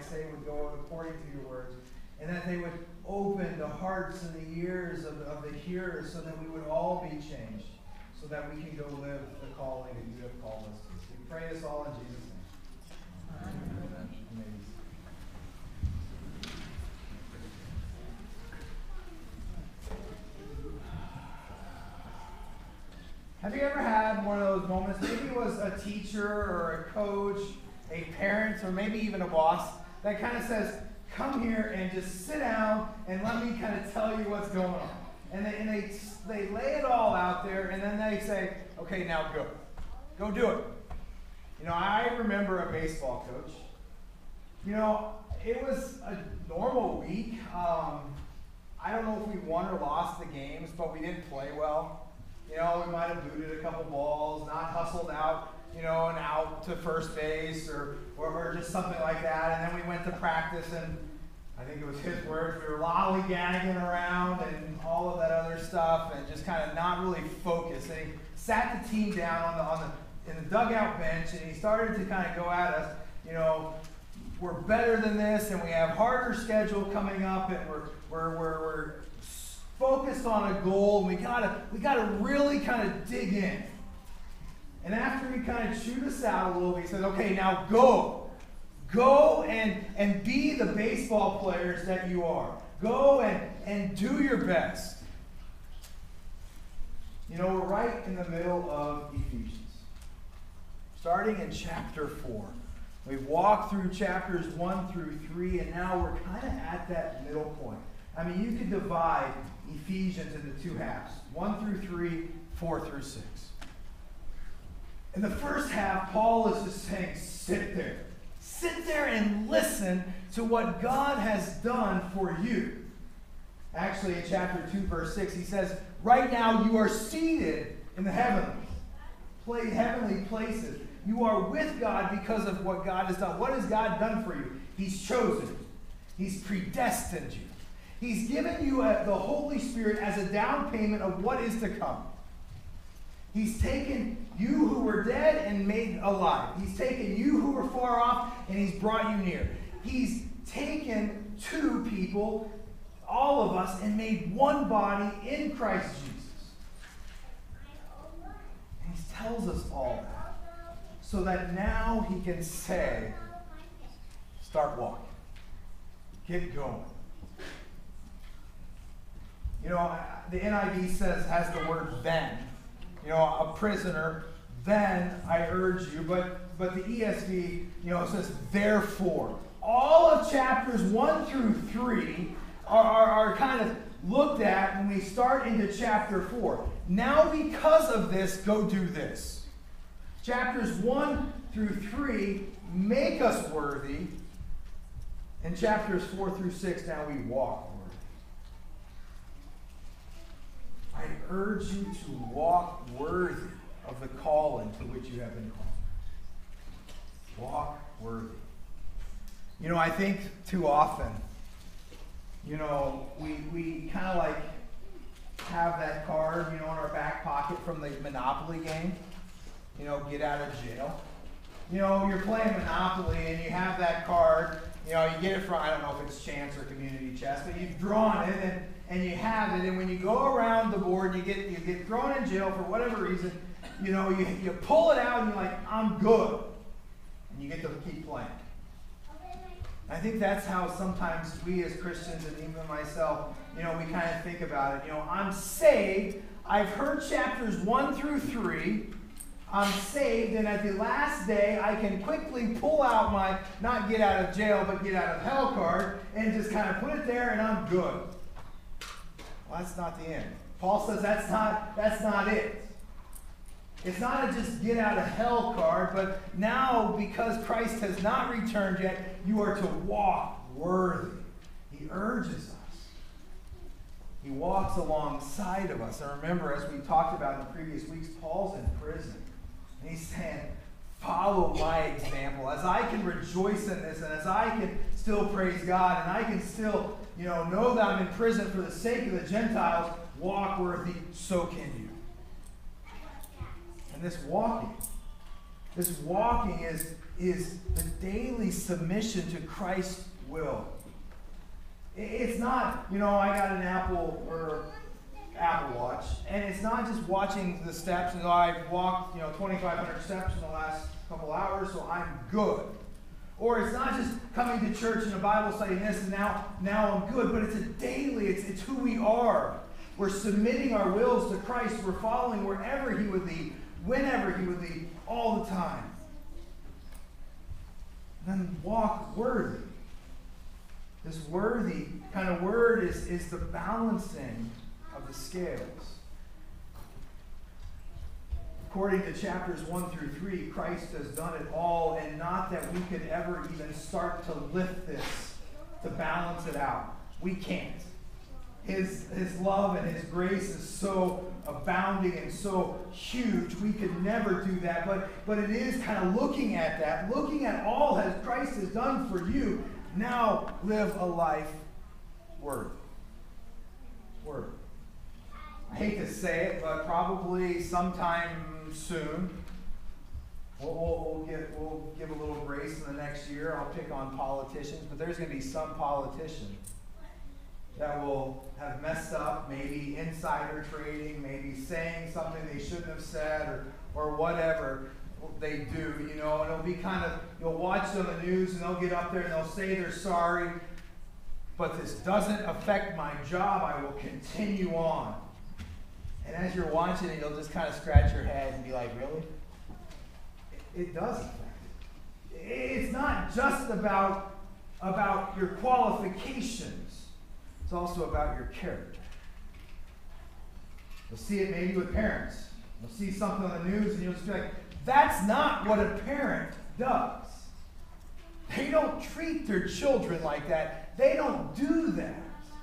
say would go according to your words, and that they would open the hearts and the ears of the hearers so that we would all be changed, so that we can go live the calling that you have called us to. We pray this all in Jesus' name. Amen. Amen. Have you ever had one of those moments, maybe it was a teacher or a coach, a parent, or maybe even a boss, that kind of says, come here and just sit down and let me kind of tell you what's going on. And they lay it all out there, and then they say, okay, now go. Go do it. You know, I remember a baseball coach. You know, it was a normal week. I don't know if we won or lost the games, but we didn't play well. You know, we might have booted a couple balls, not hustled out, you know, and out to first base or just something like that. And then we went to practice, and I think it was his words, we were lollygagging around and all of that other stuff and just kind of not really focused. And he sat the team down in the dugout bench, and he started to kind of go at us, you know, we're better than this, and we have harder schedule coming up, and we're focused on a goal, and we gotta really kind of dig in. And after he kind of chewed us out a little bit, he said, okay, now go. Go and be the baseball players that you are. Go and do your best. You know, we're right in the middle of Ephesians. Starting in chapter 4. We've walked through chapters 1 through 3, and now we're kind of at that middle point. I mean, you could divide Ephesians into two halves, 1 through 3, 4 through 6. In the first half, Paul is just saying, sit there. Sit there and listen to what God has done for you. Actually, in chapter 2, verse 6, he says, right now you are seated in the heavenly places. You are with God because of what God has done. What has God done for you? He's chosen you. He's predestined you. He's given you the Holy Spirit as a down payment of what is to come. He's taken you who were dead and made alive. He's taken you who were far off and he's brought you near. He's taken two people, all of us, and made one body in Christ Jesus. And he tells us all that so that now he can say, start walking. Get going. You know, the NIV has the word then. You know, a prisoner, then I urge you. But the ESV, you know, says therefore. All of chapters 1 through 3 are kind of looked at when we start into chapter 4. Now because of this, go do this. Chapters 1 through 3 make us worthy. And chapters 4 through 6, now we walk worthy. I urge you to walk worthy of the calling to which you have been called. Walk worthy. You know, I think too often, you know, we kind of like have that card, you know, in our back pocket from the Monopoly game. You know, get out of jail. You know, you're playing Monopoly and you have that card. You know, you get it from, I don't know if it's chance or community chest, but you've drawn it and you have it. And when you go around the board, you get thrown in jail for whatever reason. You know, you pull it out and you're like, I'm good. And you get to keep playing. I think that's how sometimes we as Christians, and even myself, you know, we kind of think about it. You know, I'm saved. I've heard chapters 1 through 3. I'm saved, and at the last day, I can quickly pull out my, not get out of jail, but get out of hell card, and just kind of put it there, and I'm good. Well, that's not the end. Paul says that's not it. It's not a just get out of hell card, but now, because Christ has not returned yet, you are to walk worthy. He urges us. He walks alongside of us. And remember, as we talked about in the previous weeks, Paul's in prison. And he's saying, follow my example. As I can rejoice in this, and as I can still praise God, and I can still, know that I'm in prison for the sake of the Gentiles, walk worthy, so can you. And this walking, This walking is the daily submission to Christ's will. It's not, I got an Apple Watch, and it's not just watching the steps, and I've walked, 2,500 steps in the last couple hours, so I'm good. Or it's not just coming to church and a Bible study and this, and now I'm good, but it's a daily, it's who we are. We're submitting our wills to Christ. We're following wherever He would lead, whenever He would lead, all the time. And then walk worthy. This worthy kind of word is the balancing of the scales. According to chapters 1 through 3, Christ has done it all, and not that we could ever even start to lift this, to balance it out. We can't. His love and His grace is so abounding and so huge, we could never do that. But it is kind of looking at that, looking at all that Christ has done for you. Now live a life worthy. I hate to say it, but probably sometime soon, we'll give a little grace in the next year. I'll pick on politicians, but there's going to be some politician that will have messed up, maybe insider trading, maybe saying something they shouldn't have said, or whatever they do, and it'll be kind of, you'll watch on the news and they'll get up there and they'll say they're sorry, but this doesn't affect my job, I will continue on. And as you're watching it, you'll just kind of scratch your head and be like, really? It does affect it. It's not just about your qualifications. It's also about your character. You'll see it maybe with parents. You'll see something on the news and you'll just be like, that's not what a parent does. They don't treat their children like that. They don't do that.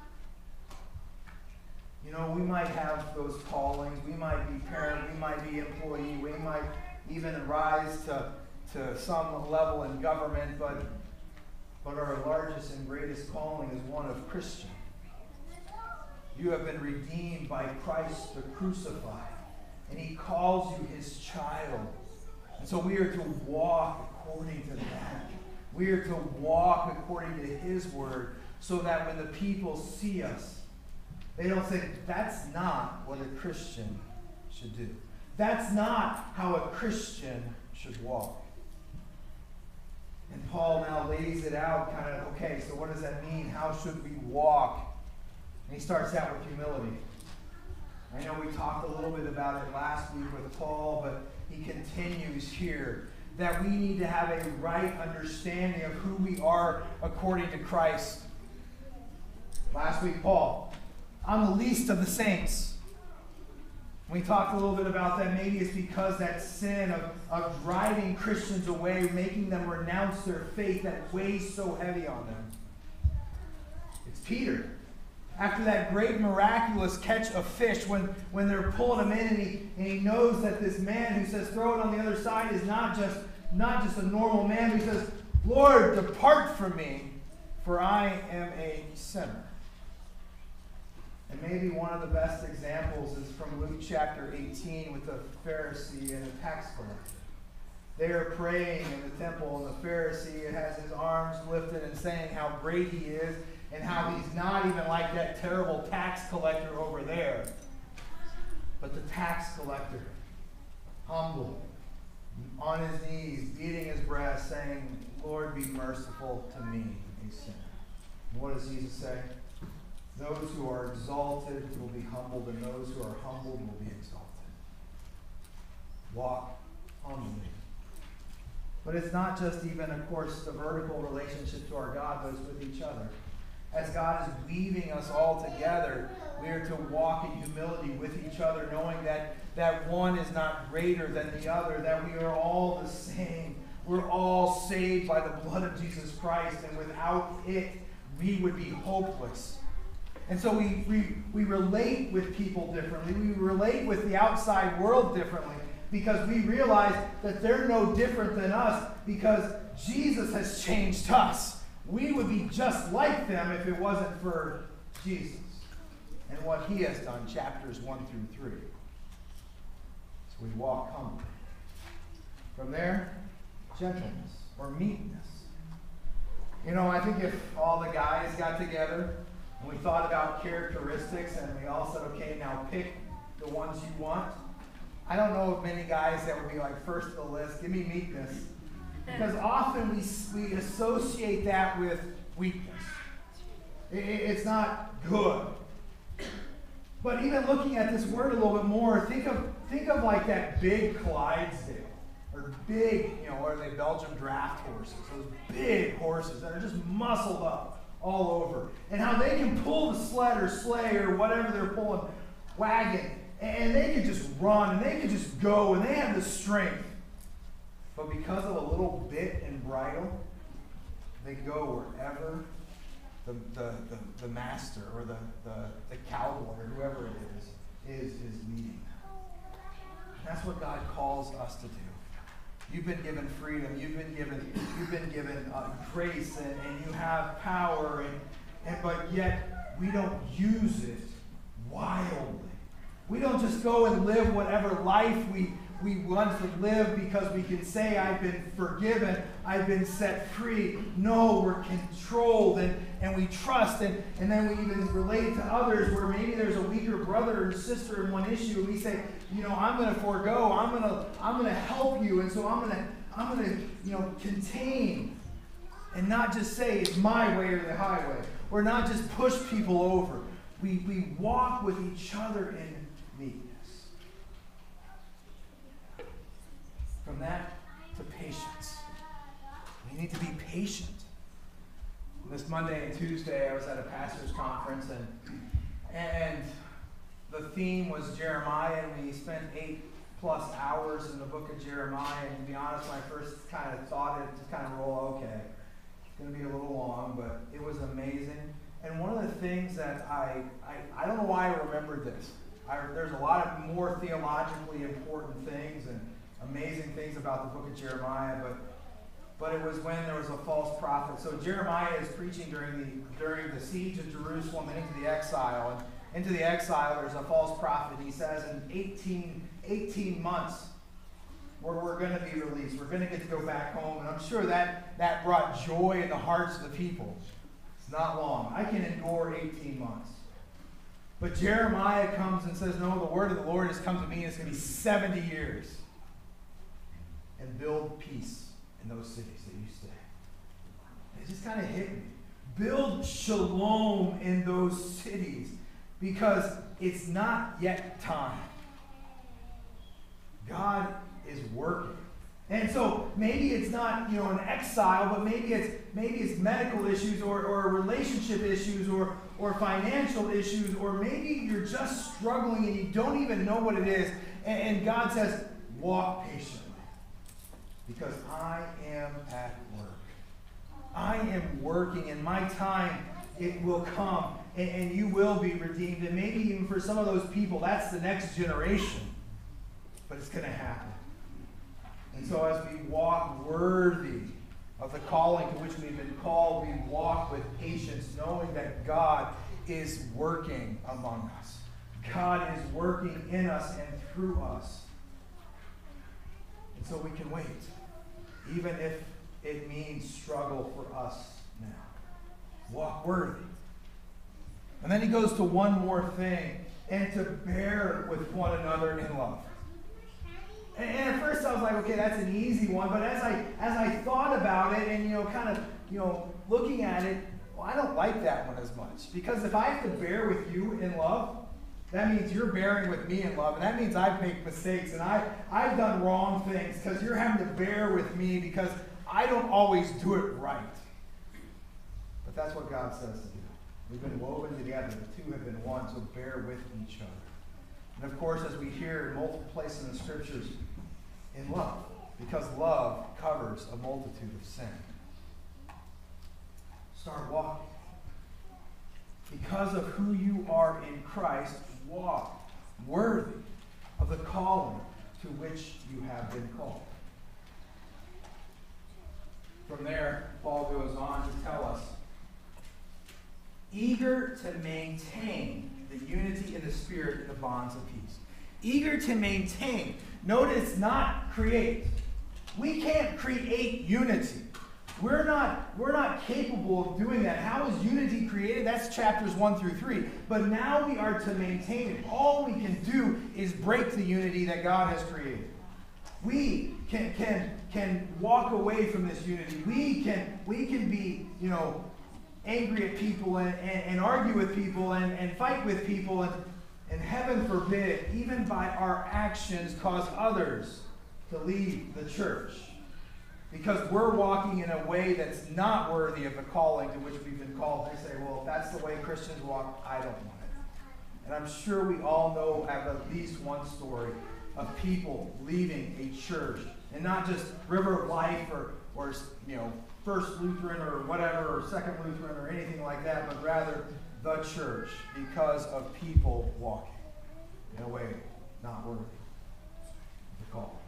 We might have those callings. We might be parent. We might be employee. We might even rise to some level in government. But our largest and greatest calling is one of Christian. You have been redeemed by Christ the crucified. And He calls you His child. And so we are to walk according to that. We are to walk according to His word, so that when the people see us, they don't think, that's not what a Christian should do. That's not how a Christian should walk. And Paul now lays it out kind of, okay, so what does that mean? How should we walk? And he starts out with humility. I know we talked a little bit about it last week with Paul, but he continues here that we need to have a right understanding of who we are according to Christ. Last week, Paul, I'm the least of the saints. We talked a little bit about that. Maybe it's because that sin of driving Christians away, making them renounce their faith, that weighs so heavy on them. It's Peter. After that great miraculous catch of fish, when they're pulling him in and he knows that this man who says throw it on the other side is not just a normal man, he says, Lord, depart from me, for I am a sinner. And maybe one of the best examples is from Luke chapter 18 with the Pharisee and the tax collector. They are praying in the temple, and the Pharisee has his arms lifted and saying how great he is, and how he's not even like that terrible tax collector over there. But the tax collector, humble, on his knees, beating his breast, saying, Lord, be merciful to me, a sinner. And what does Jesus say? Those who are exalted will be humbled, and those who are humbled will be exalted. Walk humbly. But it's not just even, of course, the vertical relationship to our God, but it's with each other. As God is weaving us all together, we are to walk in humility with each other, knowing that one is not greater than the other, that we are all the same. We're all saved by the blood of Jesus Christ, and without it, we would be hopeless. And so we relate with people differently. We relate with the outside world differently, because we realize that they're no different than us, because Jesus has changed us. We would be just like them if it wasn't for Jesus and what He has done, chapters 1 through 3. So we walk humbly. From there, gentleness or meekness. You know, I think if all the guys got together and we thought about characteristics and we all said, okay, now pick the ones you want, I don't know of many guys that would be like first to the list, give me meekness. Because often we associate that with weakness. It's not good. But even looking at this word a little bit more, think of like that big Clydesdale. Or big, or are they Belgian draft horses? Those big horses that are just muscled up all over. And how they can pull the sled or sleigh or whatever they're pulling, wagon. And they can just run and they can just go and they have the strength. But because of a little bit and bridle, they go wherever the master or the cowboy or whoever it is leading them. And that's what God calls us to do. You've been given freedom. You've been given grace, and you have power, but yet we don't use it wildly. We don't just go and live whatever life we want to live because we can say, I've been forgiven, I've been set free. No, we're controlled and we trust, and then we even relate to others where maybe there's a weaker brother or sister in one issue, and we say, I'm going to forego, I'm going to help you, and so I'm going to contain and not just say it's my way or the highway, or not just push people over. We walk with each other in meekness. From that to patience. We need to be patient. This Monday and Tuesday, I was at a pastor's conference, and the theme was Jeremiah, and we spent 8+ hours in the book of Jeremiah. And to be honest, when I first kind of thought it, just kind of roll, okay, it's going to be a little long, but it was amazing. And one of the things that I don't know why I remembered this. There's a lot of more theologically important things and amazing things about the book of Jeremiah, but it was when there was a false prophet. So Jeremiah is preaching during the siege of Jerusalem and into the exile. And into the exile, there's a false prophet. He says in 18 months, we're going to be released. We're going to get to go back home. And I'm sure that brought joy in the hearts of the people. It's not long. I can endure 18 months. But Jeremiah comes and says, no, the word of the Lord has come to me, and it's going to be 70 years. And build peace in those cities that you stay. It just kind of hit me. Build shalom in those cities, because it's not yet time. God is working. And so maybe it's not, an exile, but maybe it's medical issues or relationship issues or financial issues, or maybe you're just struggling and you don't even know what it is. And God says, walk patiently, because I am at work. I am working, and my time, it will come, and you will be redeemed. And maybe even for some of those people, that's the next generation. But it's going to happen. And so as we walk worthy of the calling to which we've been called, we walk with patience, knowing that God is working among us. God is working in us and through us. And so we can wait, even if it means struggle for us now. Walk worthy. And then he goes to one more thing, and to bear with one another in love. And at first I was like, okay, that's an easy one. But as I thought about it and, looking at it, well, I don't like that one as much. Because if I have to bear with you in love, that means you're bearing with me in love. And that means I've made mistakes and I've done wrong things, because you're having to bear with me because I don't always do it right. But that's what God says to do. We've been woven together. The two have been one, so bear with each other. And of course, as we hear in multiple places in the Scriptures, in love, because love covers a multitude of sin. Start walking. Because of who you are in Christ, walk worthy of the calling to which you have been called. From there, Paul goes on to tell us, eager to maintain the unity in the Spirit in the bonds of peace. Eager to maintain. Notice not create. We can't create unity. We're not capable of doing that. How is unity created? That's chapters 1 through 3. But now we are to maintain it. All we can do is break the unity that God has created. We can walk away from this unity. We can be, angry at people and argue with people and fight with people and heaven forbid, even by our actions, cause others to leave the church. Because we're walking in a way that's not worthy of the calling to which we've been called. They say, well, if that's the way Christians walk, I don't want it. And I'm sure we all know of at least one story of people leaving a church. And not just River of Life or First Lutheran or whatever, or Second Lutheran or anything like that, but rather the church because of people walking in a way not worthy of the call.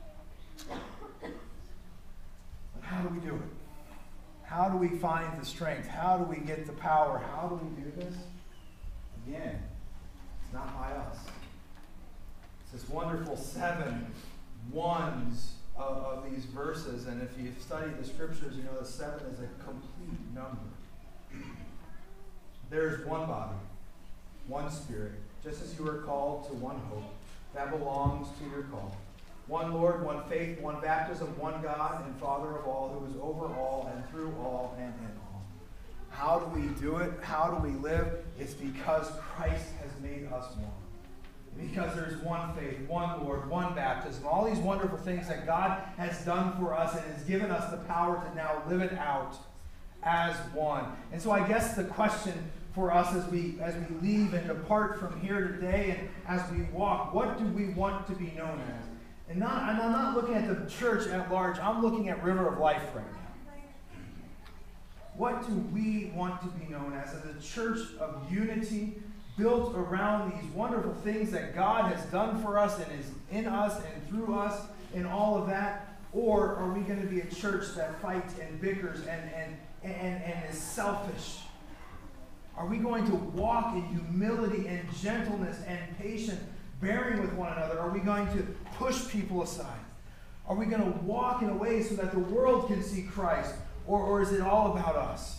How do we do it? How do we find the strength? How do we get the power? How do we do this? Again, it's not by us. It's this wonderful 7 ones of these verses. And if you've studied the scriptures, you know that 7 is a complete number. There is one body, one spirit, just as you were called to one hope that belongs to your call. One Lord, one faith, one baptism, one God and Father of all, who is over all and through all and in all. How do we do it? How do we live? It's because Christ has made us one. Because there's one faith, one Lord, one baptism, all these wonderful things that God has done for us and has given us the power to now live it out as one. And so I guess the question for us as we leave and depart from here today and as we walk, what do we want to be known as? And I'm not looking at the church at large. I'm looking at River of Life right now. What do we want to be known as a church of unity built around these wonderful things that God has done for us and is in us and through us and all of that? Or are we going to be a church that fights and bickers and is selfish? Are we going to walk in humility and gentleness and patience, bearing with one another? Are we going to push people aside? Are we going to walk in a way so that the world can see Christ? Or is it all about us?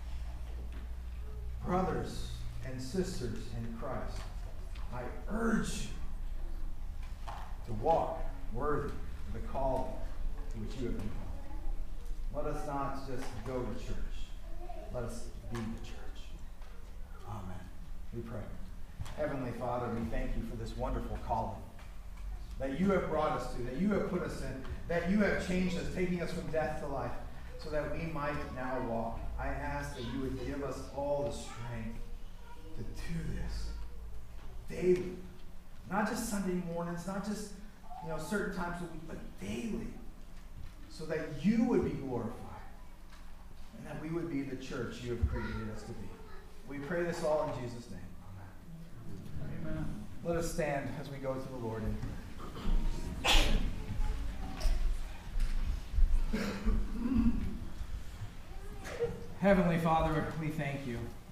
Brothers and sisters in Christ, I urge you to walk worthy of the call to which you have been called. Let us not just go to church. Let us be the church. Amen. We pray. Heavenly Father, we thank you for this wonderful calling that you have brought us to, that you have put us in, that you have changed us, taking us from death to life, so that we might now walk. I ask that you would give us all the strength to do this daily. Not just Sunday mornings, not just certain times a week, but daily, so that you would be glorified and that we would be the church you have created us to be. We pray this all in Jesus' name. Amen. Let us stand as we go to the Lord in prayer. Heavenly Father, we thank you